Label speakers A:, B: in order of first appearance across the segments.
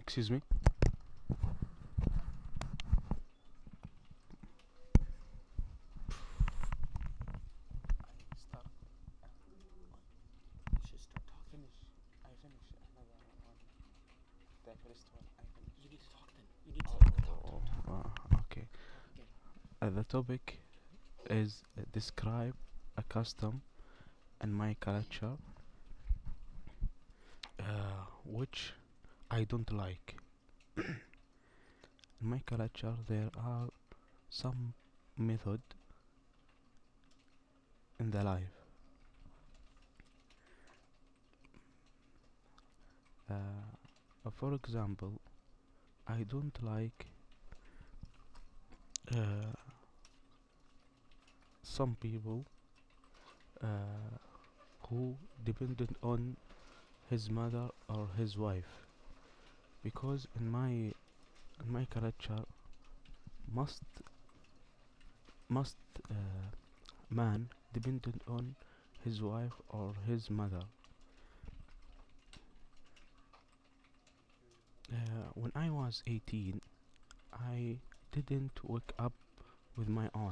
A: Excuse me. Start. You should start talking. Finish. I finish another one. The first one. I finish.
B: You need to talk then. You need to
A: Okay.
B: Okay.
A: The topic is describe a custom in my culture, which I don't like. In my culture, there are some method in the life. For example, I don't like uh, some people uh, who depended on his mother or his wife, because in my culture, must must man dependent on his wife or his mother. When I was 18, I didn't wake up with my own.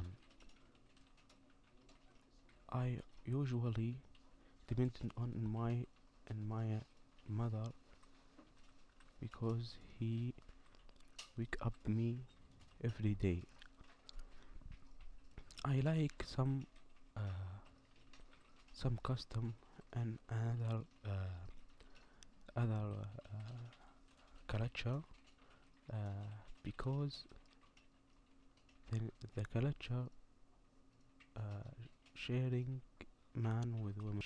A: I usually depended on my mother, because he wake up me every day. I like some custom and other culture, because the the culture uh, sharing man with women